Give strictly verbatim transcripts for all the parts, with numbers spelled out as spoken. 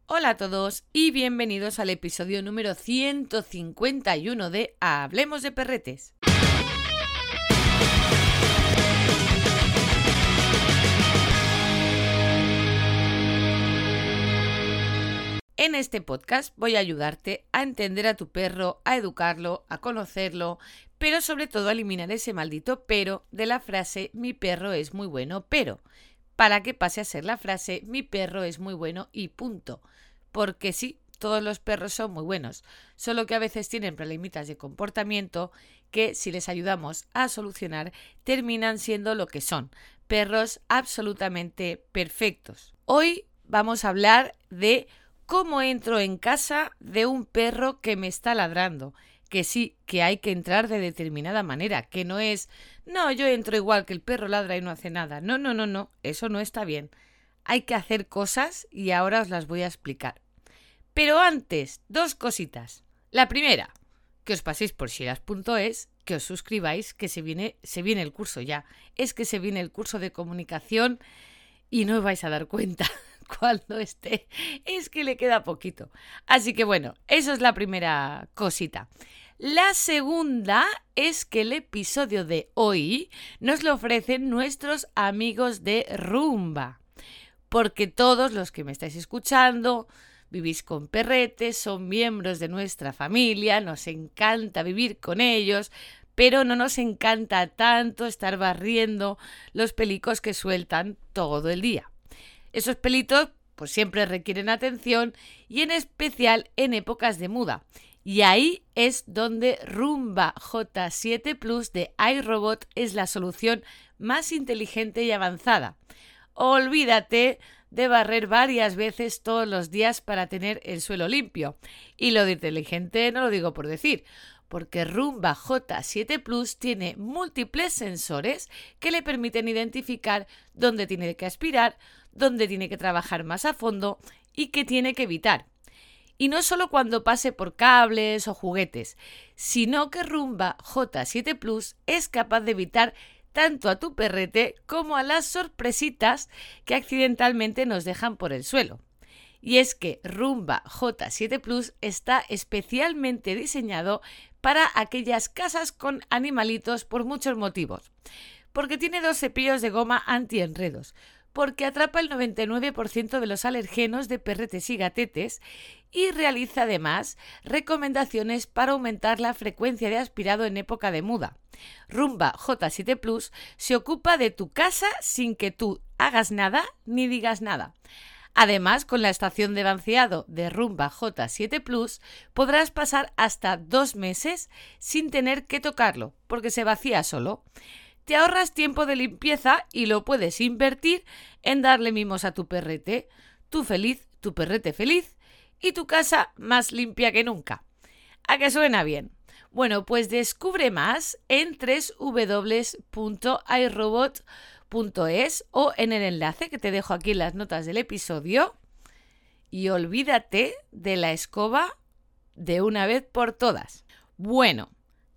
Hola a todos y bienvenidos al episodio número ciento cincuenta y uno de Hablemos de Perretes. En este podcast voy a ayudarte a entender a tu perro, a educarlo, a conocerlo, pero sobre todo a eliminar ese maldito pero de la frase mi perro es muy bueno, pero para que pase a ser la frase mi perro es muy bueno y punto. Porque sí, todos los perros son muy buenos, solo que a veces tienen problemitas de comportamiento que si les ayudamos a solucionar terminan siendo lo que son, perros absolutamente perfectos. Hoy vamos a hablar de cómo entro en casa de un perro que me está ladrando. Que sí, que hay que entrar de determinada manera, que no es, no, yo entro igual que el perro ladra y no hace nada. No, no, no, no, eso no está bien. Hay que hacer cosas y ahora os las voy a explicar. Pero antes, dos cositas. La primera, que os paséis por shiras punto es, que os suscribáis, que se viene, se viene el curso ya. Es que se viene el curso de comunicación y no os vais a dar cuenta cuando esté. Es que le queda poquito. Así que bueno, eso es la primera cosita. La segunda es que el episodio de hoy nos lo ofrecen nuestros amigos de Roomba. Porque todos los que me estáis escuchando vivís con perretes, son miembros de nuestra familia, nos encanta vivir con ellos, pero no nos encanta tanto estar barriendo los pelicos que sueltan todo el día. Esos pelitos pues siempre requieren atención y en especial en épocas de muda. Y ahí es donde Roomba J siete Plus de iRobot es la solución más inteligente y avanzada. Olvídate de barrer varias veces todos los días para tener el suelo limpio. Y lo de inteligente no lo digo por decir, porque Roomba J siete Plus tiene múltiples sensores que le permiten identificar dónde tiene que aspirar, dónde tiene que trabajar más a fondo y qué tiene que evitar. Y no solo cuando pase por cables o juguetes, sino que Roomba J siete Plus es capaz de evitar tanto a tu perrete como a las sorpresitas que accidentalmente nos dejan por el suelo. Y es que Roomba J siete Plus está especialmente diseñado para aquellas casas con animalitos por muchos motivos. Porque tiene dos cepillos de goma antienredos, porque atrapa el noventa y nueve por ciento de los alergenos de perretes y gatetes y realiza además recomendaciones para aumentar la frecuencia de aspirado en época de muda. Roomba J siete Plus se ocupa de tu casa sin que tú hagas nada ni digas nada. Además, con la estación de vaciado de Roomba J siete Plus podrás pasar hasta dos meses sin tener que tocarlo, porque se vacía solo. Te ahorras tiempo de limpieza y lo puedes invertir en darle mimos a tu perrete. Tú feliz, tu perrete feliz y tu casa más limpia que nunca. ¿A qué suena bien? Bueno, pues descubre más en doble u doble u doble u punto i robot punto es o en el enlace que te dejo aquí en las notas del episodio. Y olvídate de la escoba de una vez por todas. Bueno,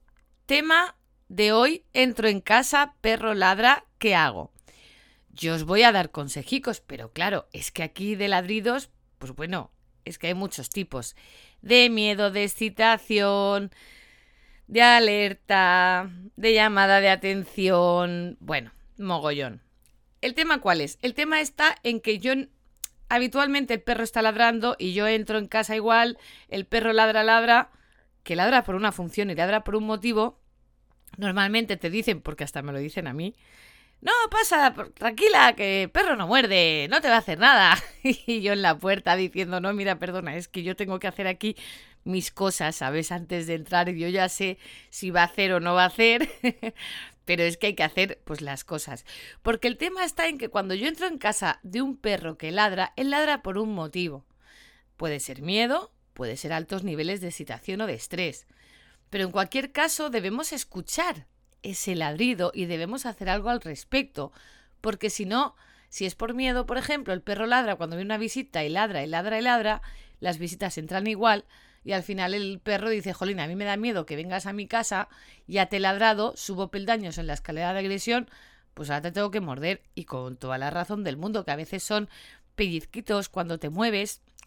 tema de hoy, entro en casa, perro ladra, ¿qué hago? Yo os voy a dar consejicos, pero claro, es que aquí de ladridos, pues bueno, es que hay muchos tipos. De miedo, de excitación, de alerta, de llamada de atención, bueno, mogollón. ¿El tema cuál es? El tema está en que yo, habitualmente el perro está ladrando y yo entro en casa igual, el perro ladra, ladra, que ladra por una función y ladra por un motivo. Normalmente te dicen, porque hasta me lo dicen a mí, no, pasa, tranquila, que el perro no muerde, no te va a hacer nada. Y yo en la puerta diciendo, no, mira, perdona, es que yo tengo que hacer aquí mis cosas, ¿sabes? Antes de entrar y yo ya sé si va a hacer o no va a hacer, pero es que hay que hacer pues las cosas. Porque el tema está en que cuando yo entro en casa de un perro que ladra, él ladra por un motivo. Puede ser miedo, puede ser altos niveles de excitación o de estrés. Pero en cualquier caso debemos escuchar ese ladrido y debemos hacer algo al respecto, porque si no, si es por miedo, por ejemplo, el perro ladra cuando viene una visita y ladra y ladra y ladra, las visitas entran igual y al final el perro dice, jolín, a mí me da miedo que vengas a mi casa, ya te he ladrado, subo peldaños en la escalera de agresión, pues ahora te tengo que morder y con toda la razón del mundo, que a veces son pellizquitos cuando te mueves,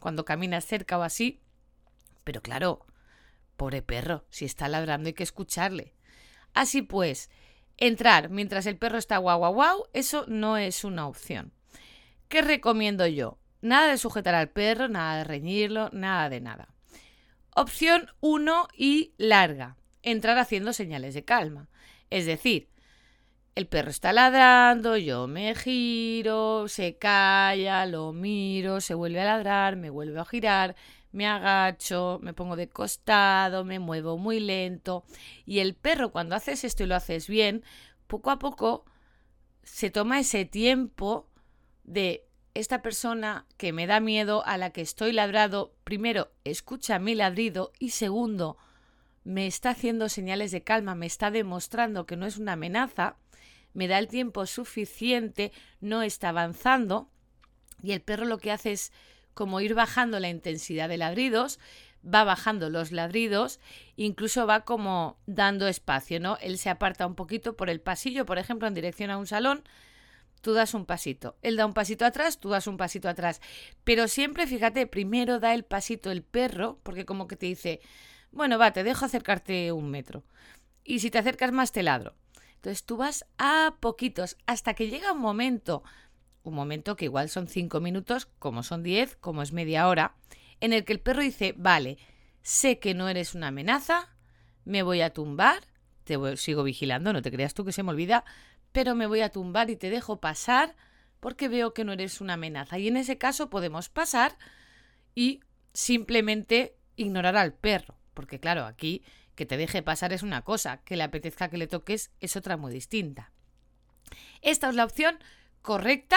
cuando caminas cerca o así. Pero claro, pobre perro, si está ladrando hay que escucharle. Así pues, entrar mientras el perro está guau guau guau, eso no es una opción. ¿Qué recomiendo yo? Nada de sujetar al perro, nada de reñirlo, nada de nada. Opción uno y larga, entrar haciendo señales de calma. Es decir, el perro está ladrando, yo me giro, se calla, lo miro, se vuelve a ladrar, me vuelve a girar, me agacho, me pongo de costado, me muevo muy lento. Y el perro, cuando haces esto y lo haces bien, poco a poco se toma ese tiempo de esta persona que me da miedo, a la que estoy ladrado, primero escucha mi ladrido y segundo me está haciendo señales de calma, me está demostrando que no es una amenaza, me da el tiempo suficiente, no está avanzando y el perro lo que hace es como ir bajando la intensidad de ladridos, va bajando los ladridos, incluso va como dando espacio, ¿no? Él se aparta un poquito por el pasillo, por ejemplo, en dirección a un salón, tú das un pasito, él da un pasito atrás, tú das un pasito atrás, pero siempre, fíjate, primero da el pasito el perro, porque como que te dice, bueno, va, te dejo acercarte un metro, y si te acercas más te ladro. Entonces tú vas a poquitos, hasta que llega un momento, un momento que igual son cinco minutos, como son diez, como es media hora, en el que el perro dice, vale, sé que no eres una amenaza, me voy a tumbar, te voy, sigo vigilando, no te creas tú que se me olvida, pero me voy a tumbar y te dejo pasar porque veo que no eres una amenaza. Y en ese caso podemos pasar y simplemente ignorar al perro. Porque claro, aquí que te deje pasar es una cosa, que le apetezca que le toques es otra muy distinta. Esta es la opción correcta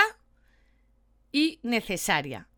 y necesaria.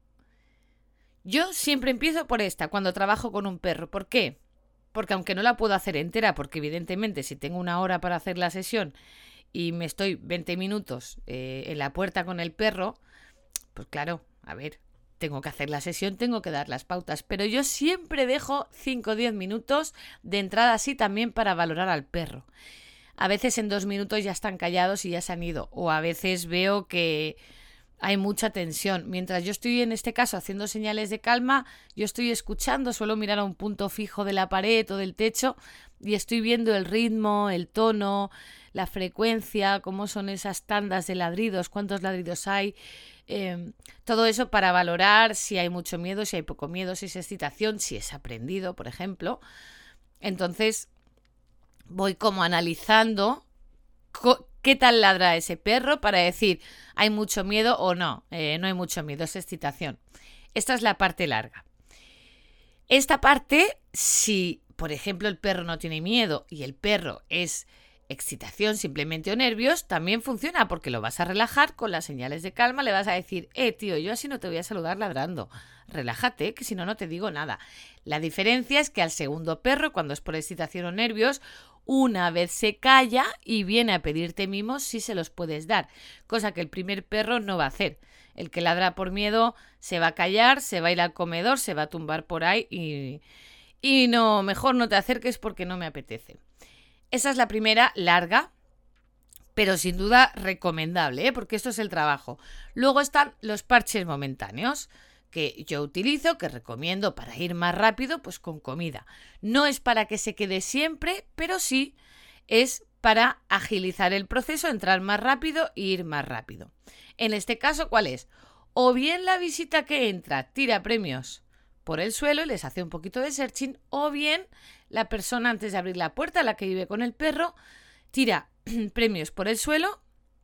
Yo siempre empiezo por esta cuando trabajo con un perro. ¿Por qué? Porque aunque no la puedo hacer entera, porque evidentemente si tengo una hora para hacer la sesión y me estoy veinte minutos eh, en la puerta con el perro, pues claro, a ver, tengo que hacer la sesión, tengo que dar las pautas, pero yo siempre dejo cinco o diez minutos de entrada así también para valorar al perro. A veces en dos minutos ya están callados y ya se han ido, o a veces veo que hay mucha tensión. Mientras yo estoy en este caso haciendo señales de calma, yo estoy escuchando, suelo mirar a un punto fijo de la pared o del techo y estoy viendo el ritmo, el tono, la frecuencia, cómo son esas tandas de ladridos, cuántos ladridos hay, eh, todo eso para valorar si hay mucho miedo, si hay poco miedo, si es excitación, si es aprendido, por ejemplo. Entonces voy como analizando qué tal ladra ese perro para decir hay mucho miedo o no, eh, no hay mucho miedo, es excitación. Esta es la parte larga. Esta parte, si por ejemplo el perro no tiene miedo y el perro es excitación simplemente o nervios, también funciona porque lo vas a relajar con las señales de calma, le vas a decir, eh tío, yo así no te voy a saludar ladrando, relájate que si no no te digo nada. La diferencia es que al segundo perro, cuando es por excitación o nervios, una vez se calla y viene a pedirte mimos si se los puedes dar, cosa que el primer perro no va a hacer. El que ladra por miedo se va a callar, se va a ir al comedor, se va a tumbar por ahí y, y no, mejor no te acerques porque no me apetece. Esa es la primera, larga, pero sin duda recomendable, ¿eh? Porque esto es el trabajo. Luego están los parches momentáneos que yo utilizo, que recomiendo para ir más rápido, pues con comida. No es para que se quede siempre, pero sí es para agilizar el proceso, entrar más rápido e ir más rápido. En este caso, ¿cuál es? O bien la visita que entra tira premios por el suelo y les hace un poquito de searching, o bien la persona antes de abrir la puerta, la que vive con el perro, tira premios por el suelo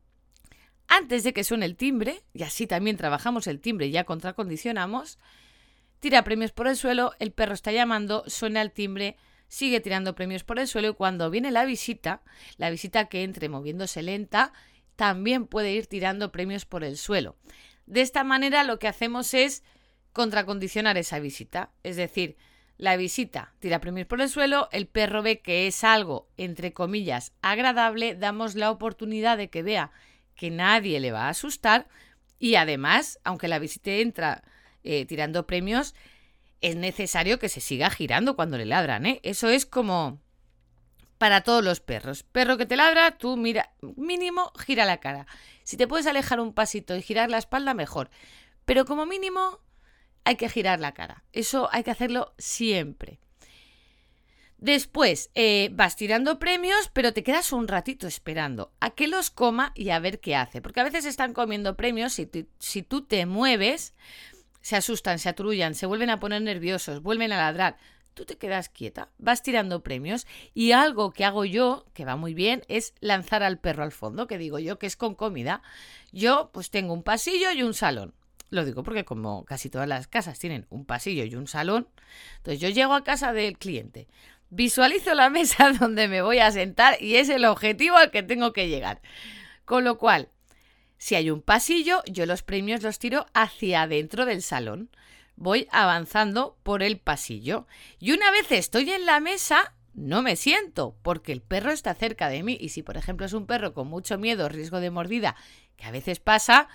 antes de que suene el timbre, y así también trabajamos el timbre y ya contracondicionamos, tira premios por el suelo, el perro está llamando, suena el timbre, sigue tirando premios por el suelo y cuando viene la visita, la visita que entre moviéndose lenta, también puede ir tirando premios por el suelo. De esta manera lo que hacemos es contracondicionar esa visita, es decir, la visita tira premios por el suelo, el perro ve que es algo, entre comillas, agradable, damos la oportunidad de que vea que nadie le va a asustar y además, aunque la visita entra eh, tirando premios, es necesario que se siga girando cuando le ladran, ¿eh? Eso es como para todos los perros. Perro que te ladra, tú mira, mínimo gira la cara. Si te puedes alejar un pasito y girar la espalda, mejor. Pero como mínimo hay que girar la cara. Eso hay que hacerlo siempre. Después, eh, vas tirando premios, pero te quedas un ratito esperando a que los coma y a ver qué hace. Porque a veces están comiendo premios y si, si tú te mueves, se asustan, se atrullan, se vuelven a poner nerviosos, vuelven a ladrar. Tú te quedas quieta, vas tirando premios y algo que hago yo, que va muy bien, es lanzar al perro al fondo, que digo yo que es con comida. Yo pues tengo un pasillo y un salón. Lo digo porque como casi todas las casas tienen un pasillo y un salón, entonces yo llego a casa del cliente, visualizo la mesa donde me voy a sentar y es el objetivo al que tengo que llegar. Con lo cual, si hay un pasillo, yo los premios los tiro hacia adentro del salón. Voy avanzando por el pasillo. Y una vez estoy en la mesa, no me siento, porque el perro está cerca de mí. Y si, por ejemplo, es un perro con mucho miedo, riesgo de mordida, que a veces pasa,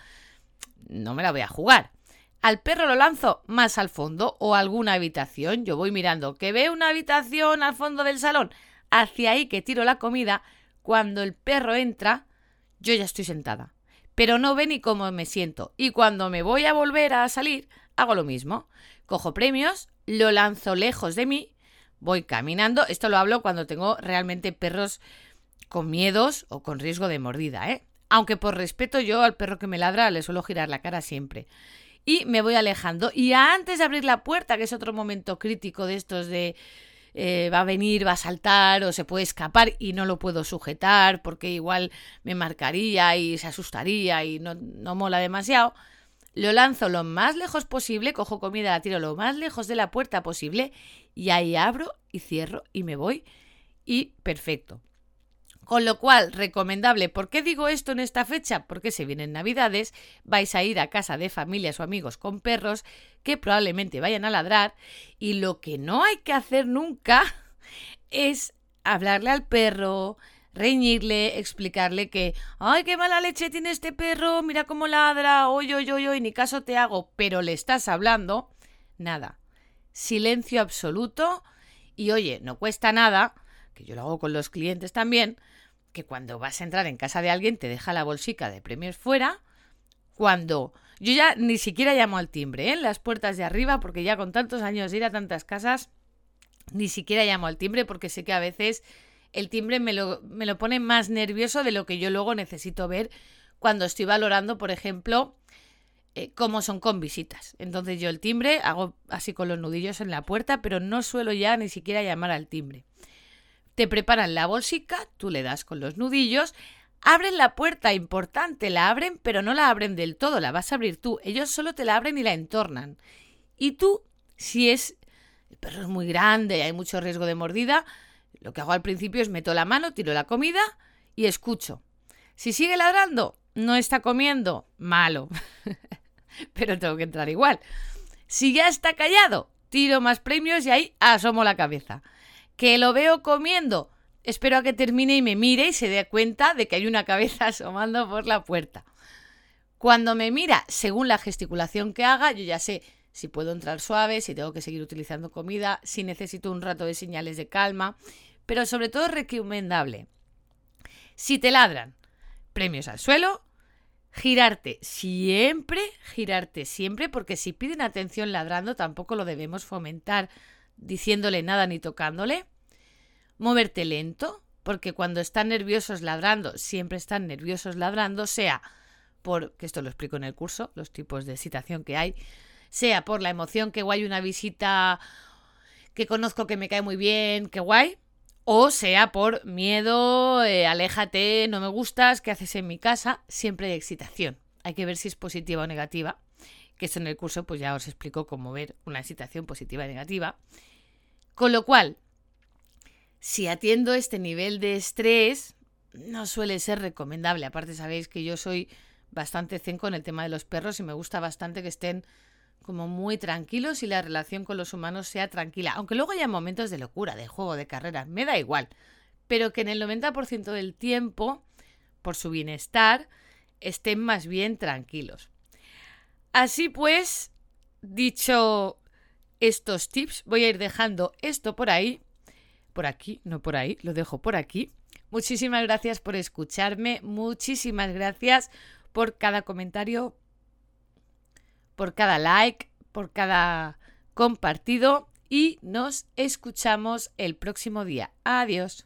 no me la voy a jugar. Al perro lo lanzo más al fondo o a alguna habitación. Yo voy mirando que veo una habitación al fondo del salón. Hacia ahí que tiro la comida. Cuando el perro entra, yo ya estoy sentada. Pero no ve ni cómo me siento. Y cuando me voy a volver a salir, hago lo mismo. Cojo premios, lo lanzo lejos de mí, voy caminando. Esto lo hablo cuando tengo realmente perros con miedos o con riesgo de mordida, ¿eh? Aunque por respeto yo al perro que me ladra le suelo girar la cara siempre. Y me voy alejando. Y antes de abrir la puerta, que es otro momento crítico de estos de eh, va a venir, va a saltar o se puede escapar y no lo puedo sujetar porque igual me marcaría y se asustaría y no, no mola demasiado, lo lanzo lo más lejos posible, cojo comida, la tiro lo más lejos de la puerta posible y ahí abro y cierro y me voy y perfecto. Con lo cual, recomendable. ¿Por qué digo esto en esta fecha? Porque se vienen Navidades, vais a ir a casa de familias o amigos con perros que probablemente vayan a ladrar y lo que no hay que hacer nunca es hablarle al perro, reñirle, explicarle que ¡ay, qué mala leche tiene este perro! Mira cómo ladra, oy, oy, oy, oy, ni caso te hago, pero le estás hablando. Nada. Silencio absoluto y oye, no cuesta nada, que yo lo hago con los clientes también, que cuando vas a entrar en casa de alguien te deja la bolsica de premios fuera, cuando yo ya ni siquiera llamo al timbre, ¿eh? En las puertas de arriba, porque ya con tantos años de ir a tantas casas, ni siquiera llamo al timbre porque sé que a veces el timbre me lo, me lo pone más nervioso de lo que yo luego necesito ver cuando estoy valorando, por ejemplo, eh, cómo son con visitas. Entonces yo el timbre hago así con los nudillos en la puerta, pero no suelo ya ni siquiera llamar al timbre. Te preparan la bolsica, tú le das con los nudillos, abren la puerta, importante, la abren, pero no la abren del todo, la vas a abrir tú. Ellos solo te la abren y la entornan. Y tú, si es el perro es muy grande y hay mucho riesgo de mordida, lo que hago al principio es meto la mano, tiro la comida y escucho. Si sigue ladrando, no está comiendo, malo. Pero tengo que entrar igual. Si ya está callado, tiro más premios y ahí asomo la cabeza. Que lo veo comiendo, espero a que termine y me mire y se dé cuenta de que hay una cabeza asomando por la puerta. Cuando me mira, según la gesticulación que haga, yo ya sé si puedo entrar suave, si tengo que seguir utilizando comida, si necesito un rato de señales de calma, pero sobre todo recomendable. Si te ladran, premios al suelo, girarte siempre, girarte siempre, porque si piden atención ladrando tampoco lo debemos fomentar diciéndole nada ni tocándole. Moverte lento, porque cuando están nerviosos ladrando, siempre están nerviosos ladrando, sea por, que esto lo explico en el curso, los tipos de excitación que hay, sea por la emoción, que guay una visita que conozco que me cae muy bien, que guay, o sea por miedo, eh, aléjate, no me gustas, ¿qué haces en mi casa? Siempre hay excitación. Hay que ver si es positiva o negativa, que esto en el curso pues ya os explico cómo ver una excitación positiva y negativa. Con lo cual, si atiendo este nivel de estrés, no suele ser recomendable. Aparte, sabéis que yo soy bastante zen con el tema de los perros y me gusta bastante que estén como muy tranquilos y la relación con los humanos sea tranquila. Aunque luego haya momentos de locura, de juego, de carrera, me da igual. Pero que en el noventa por ciento del tiempo, por su bienestar, estén más bien tranquilos. Así pues, dicho estos tips, voy a ir dejando esto por ahí, por aquí, no por ahí, lo dejo por aquí. Muchísimas gracias por escucharme, muchísimas gracias por cada comentario, por cada like, por cada compartido y nos escuchamos el próximo día. Adiós.